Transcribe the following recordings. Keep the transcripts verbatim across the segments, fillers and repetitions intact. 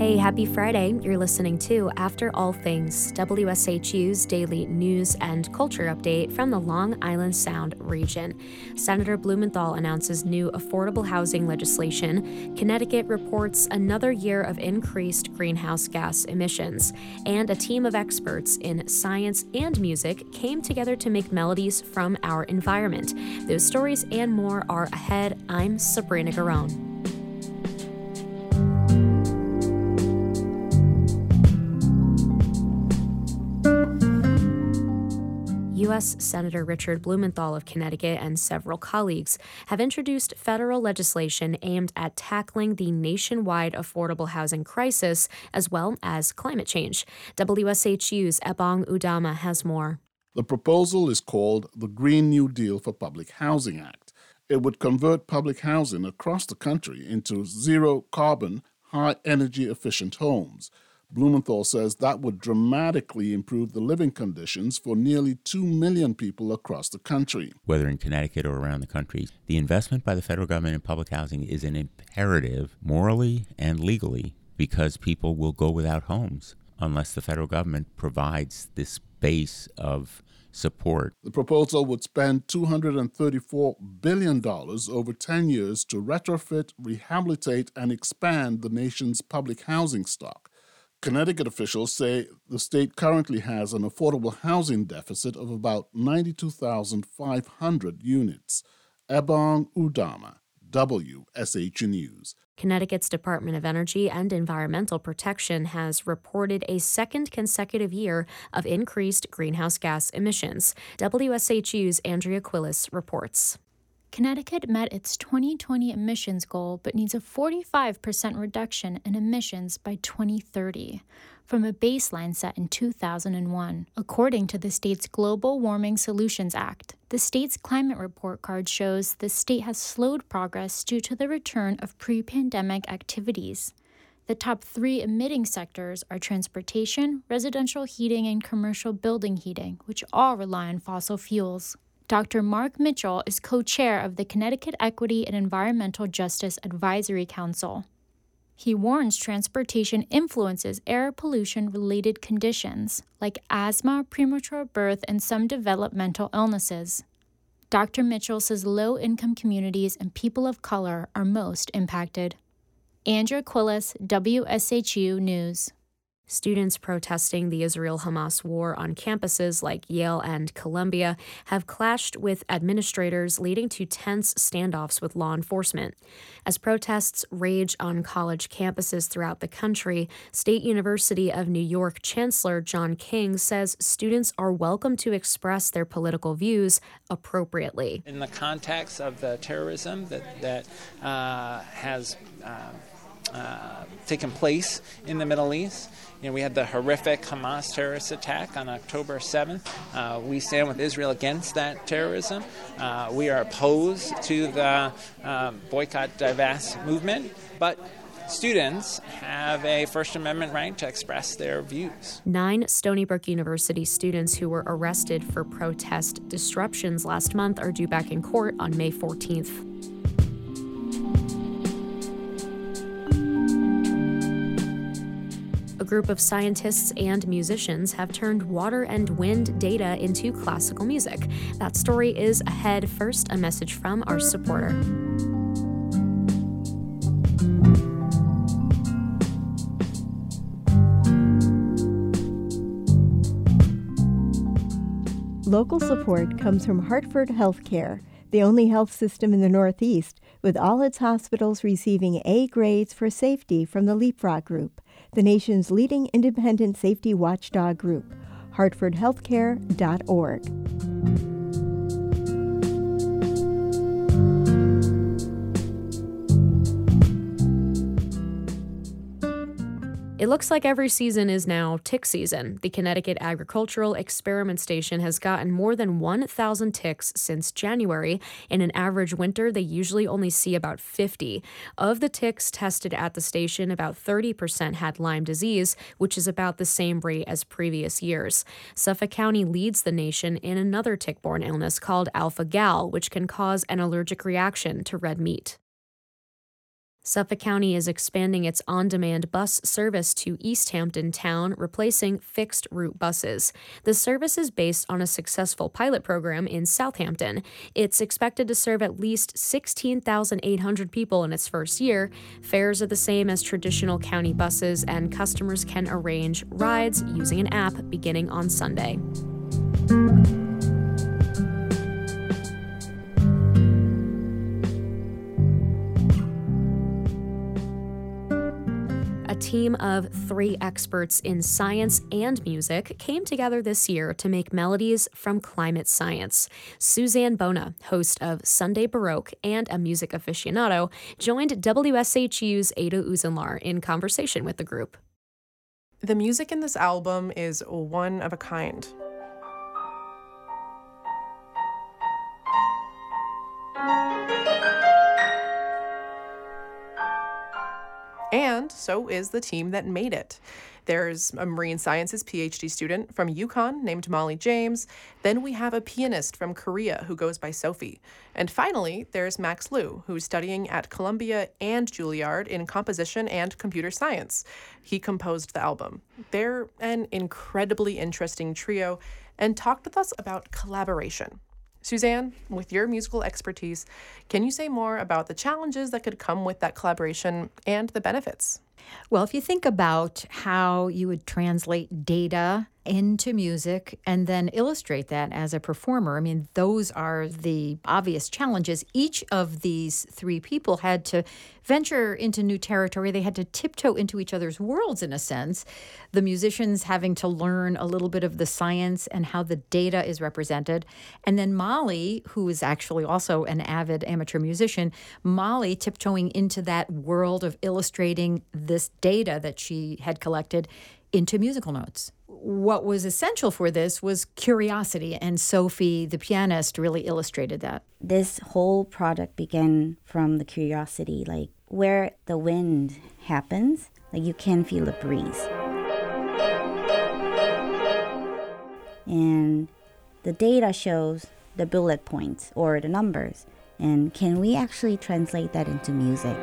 Hey, happy Friday. You're listening to After All Things, W S H U's daily news and culture update from the Long Island Sound region. Senator Blumenthal announces new affordable housing legislation. Connecticut reports another year of increased greenhouse gas emissions. And a team of experts in science and music came together to make melodies from our environment. Those stories and more are ahead. I'm Sabrina Garone. U S Senator Richard Blumenthal of Connecticut and several colleagues have introduced federal legislation aimed at tackling the nationwide affordable housing crisis as well as climate change. W S H U's Ebong Udama has more. The proposal is called the Green New Deal for Public Housing Act. It would convert public housing across the country into zero-carbon, high-energy efficient homes. Blumenthal says that would dramatically improve the living conditions for nearly two million people across the country. Whether in Connecticut or around the country, the investment by the federal government in public housing is an imperative morally and legally because people will go without homes unless the federal government provides this base of support. The proposal would spend two hundred thirty-four billion dollars over ten years to retrofit, rehabilitate, and expand the nation's public housing stock. Connecticut officials say the state currently has an affordable housing deficit of about ninety-two thousand five hundred units. Ebong Udama, W S H U News. Connecticut's Department of Energy and Environmental Protection has reported a second consecutive year of increased greenhouse gas emissions. W S H U's Andrea Quillis reports. Connecticut met its twenty twenty emissions goal but needs a forty-five percent reduction in emissions by twenty thirty, from a baseline set in two thousand one. According to the state's Global Warming Solutions Act, the state's climate report card shows the state has slowed progress due to the return of pre-pandemic activities. The top three emitting sectors are transportation, residential heating, and commercial building heating, which all rely on fossil fuels. Doctor Mark Mitchell is co-chair of the Connecticut Equity and Environmental Justice Advisory Council. He warns transportation influences air pollution-related conditions like asthma, premature birth, and some developmental illnesses. Doctor Mitchell says low-income communities and people of color are most impacted. Andrea Quillis, W S H U News. Students protesting the Israel-Hamas war on campuses like Yale and Columbia have clashed with administrators, leading to tense standoffs with law enforcement. As protests rage on college campuses throughout the country, State University of New York Chancellor John King says students are welcome to express their political views appropriately. In the context of the terrorism that, that uh, has uh, uh, taken place in the Middle East, You know, we had the horrific Hamas terrorist attack on October seventh. Uh, we stand with Israel against that terrorism. Uh, we are opposed to the uh, boycott, divest movement, but students have a First Amendment right to express their views. Nine Stony Brook University students who were arrested for protest disruptions last month are due back in court on May fourteenth. A group of scientists and musicians have turned water and wind data into classical music. That story is ahead. First, a message from our supporter. Local support comes from Hartford Healthcare, the only health system in the Northeast, with all its hospitals receiving A grades for safety from the Leapfrog Group, the nation's leading independent safety watchdog group. hartford healthcare dot org. It looks like every season is now tick season. The Connecticut Agricultural Experiment Station has gotten more than one thousand ticks since January. In an average winter, they usually only see about fifty. Of the ticks tested at the station, about thirty percent had Lyme disease, which is about the same rate as previous years. Suffolk County leads the nation in another tick-borne illness called alpha-gal, which can cause an allergic reaction to red meat. Suffolk County is expanding its on-demand bus service to East Hampton Town, replacing fixed-route buses. The service is based on a successful pilot program in Southampton. It's expected to serve at least sixteen thousand eight hundred people in its first year. Fares are the same as traditional county buses, and customers can arrange rides using an app beginning on Sunday. A team of three experts in science and music came together this year to make melodies from climate science. Suzanne Bona, host of Sunday Baroque and a music aficionado, joined W S H U's Ada Uzenlar in conversation with the group. The music in this album is one of a kind. And so is the team that made it. There's a marine sciences P H D student from UConn named Molly James. Then we have a pianist from Korea who goes by Sophie. And finally, there's Max Liu, who's studying at Columbia and Juilliard in composition and computer science. He composed the album. They're an incredibly interesting trio and talked with us about collaboration. Suzanne, with your musical expertise, can you say more about the challenges that could come with that collaboration and the benefits? Well, if you think about how you would translate data into music and then illustrate that as a performer, I mean, those are the obvious challenges. Each of these three people had to venture into new territory. They had to tiptoe into each other's worlds, in a sense. The musicians having to learn a little bit of the science and how the data is represented. And then Molly, who is actually also an avid amateur musician, Molly tiptoeing into that world of illustrating this data that she had collected into musical notes. What was essential for this was curiosity, and Sophie, the pianist, really illustrated that. This whole project began from the curiosity, like where the wind happens, like you can feel the breeze. And the data shows the bullet points or the numbers. And can we actually translate that into music?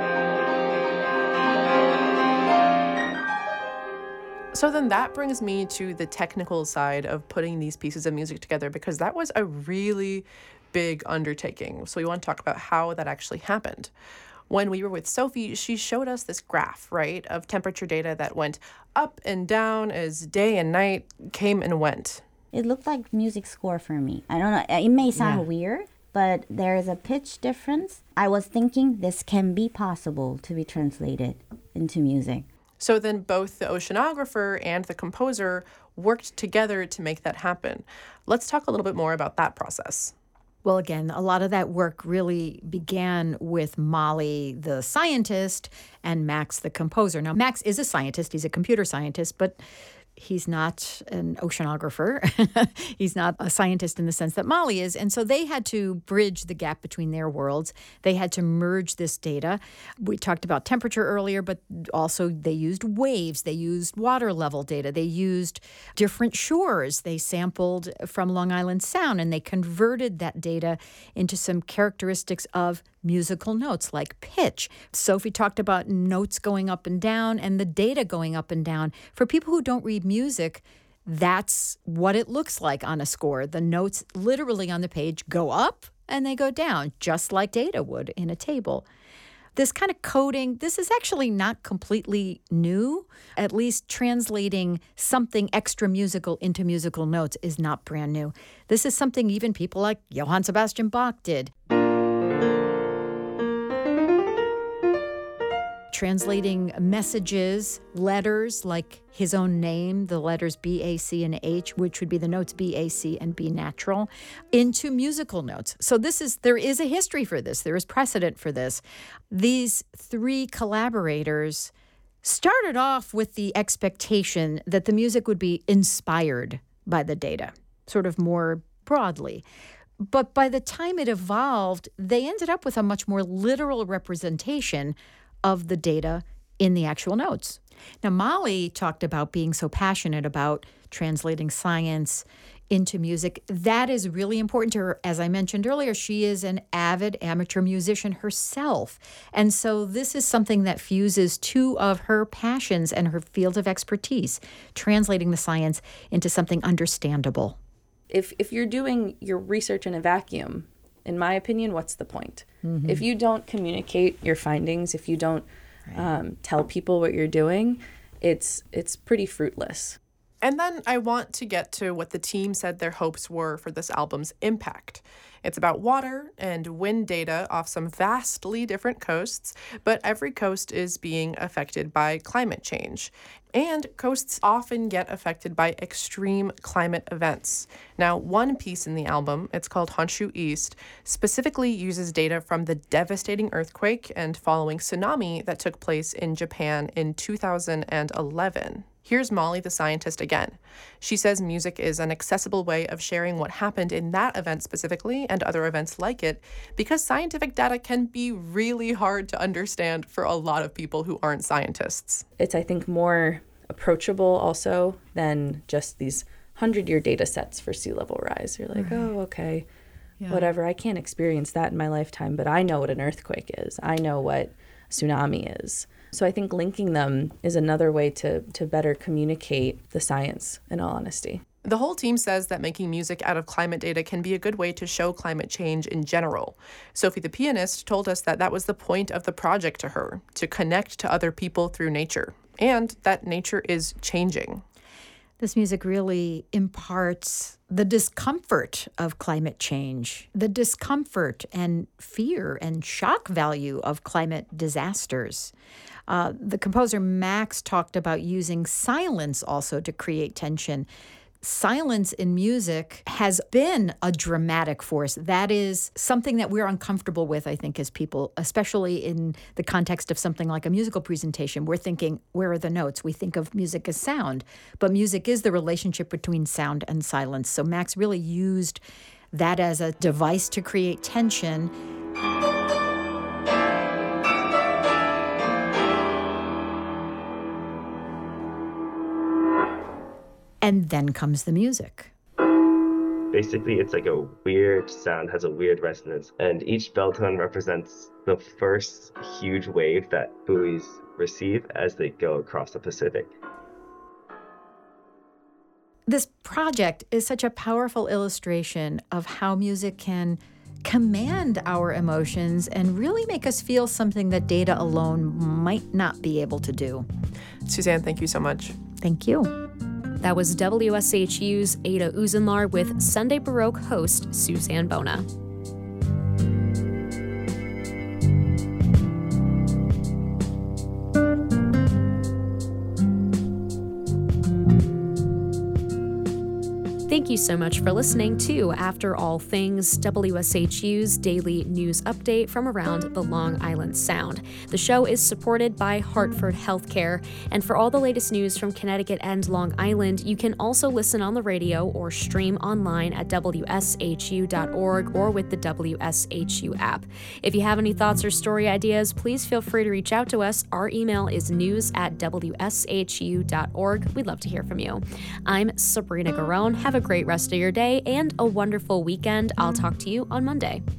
So then that brings me to the technical side of putting these pieces of music together, because that was a really big undertaking. So we want to talk about how that actually happened. When we were with Sophie, she showed us this graph, right, of temperature data that went up and down as day and night came and went. It looked like music score for me. I don't know, it may sound Yeah. weird, but there is a pitch difference. I was thinking this can be possible to be translated into music. So then both the oceanographer and the composer worked together to make that happen. Let's talk a little bit more about that process. Well, again, a lot of that work really began with Molly, the scientist, and Max, the composer. Now, Max is a scientist. He's a computer scientist, but he's not an oceanographer. He's not a scientist in the sense that Molly is. And so they had to bridge the gap between their worlds. They had to merge this data. We talked about temperature earlier, but also they used waves. They used water level data. They used different shores. They sampled from Long Island Sound, and they converted that data into some characteristics of musical notes like pitch. Sophie talked about notes going up and down and the data going up and down. For people who don't read music, that's what it looks like on a score. The notes literally on the page go up and they go down, just like data would in a table. This kind of coding, this is actually not completely new. At least translating something extra musical into musical notes is not brand new. This is something even people like Johann Sebastian Bach did. Translating messages, letters like his own name, the letters B, A, C, and H, which would be the notes B, A, C, and B natural, into musical notes. So this is there is a history for this. There is precedent for this. These three collaborators started off with the expectation that the music would be inspired by the data, sort of more broadly. But by the time it evolved, they ended up with a much more literal representation of the data in the actual notes. Now, Molly talked about being so passionate about translating science into music. That is really important to her. As I mentioned earlier, she is an avid amateur musician herself. And so this is something that fuses two of her passions and her fields of expertise, translating the science into something understandable. If if you're doing your research in a vacuum, in my opinion, what's the point? Mm-hmm. If you don't communicate your findings, if you don't right. um, tell people what you're doing, it's it's pretty fruitless. And then I want to get to what the team said their hopes were for this album's impact. It's about water and wind data off some vastly different coasts, but every coast is being affected by climate change. And coasts often get affected by extreme climate events. Now, one piece in the album, it's called Honshu East, specifically uses data from the devastating earthquake and following tsunami that took place in Japan in two thousand eleven. Here's Molly, the scientist, again. She says music is an accessible way of sharing what happened in that event specifically and other events like it, because scientific data can be really hard to understand for a lot of people who aren't scientists. It's, I think, more approachable also than just these hundred-year data sets for sea level rise. You're like, right. oh, okay, yeah. whatever. I can't experience that in my lifetime, but I know what an earthquake is. I know what tsunami is. So I think linking them is another way to, to better communicate the science, in all honesty. The whole team says that making music out of climate data can be a good way to show climate change in general. Sophie, the pianist, told us that that was the point of the project to her, to connect to other people through nature, and that nature is changing. This music really imparts the discomfort of climate change, the discomfort and fear and shock value of climate disasters. Uh, the composer Max talked about using silence also to create tension. Silence in music has been a dramatic force. That is something that we're uncomfortable with, I think, as people, especially in the context of something like a musical presentation. We're thinking, where are the notes? We think of music as sound, but music is the relationship between sound and silence. So Max really used that as a device to create tension. And then comes the music. Basically, it's like a weird sound, has a weird resonance, and each bell tone represents the first huge wave that buoys receive as they go across the Pacific. This project is such a powerful illustration of how music can command our emotions and really make us feel something that data alone might not be able to do. Suzanne, thank you so much. Thank you. That was W S H U's Ada Uzenlar with Sunday Baroque host Suzanne Bona. Thank you so much for listening to After All Things, W S H U's daily news update from around the Long Island Sound. The show is supported by Hartford Healthcare, and for all the latest news from Connecticut and Long Island, you can also listen on the radio or stream online at W S H U dot org or with the W S H U app. If you have any thoughts or story ideas, please feel free to reach out to us. Our email is news at W S H U dot org. We'd love to hear from you. I'm Sabrina Garone. Have a great rest of your day and a wonderful weekend. I'll talk to you on Monday.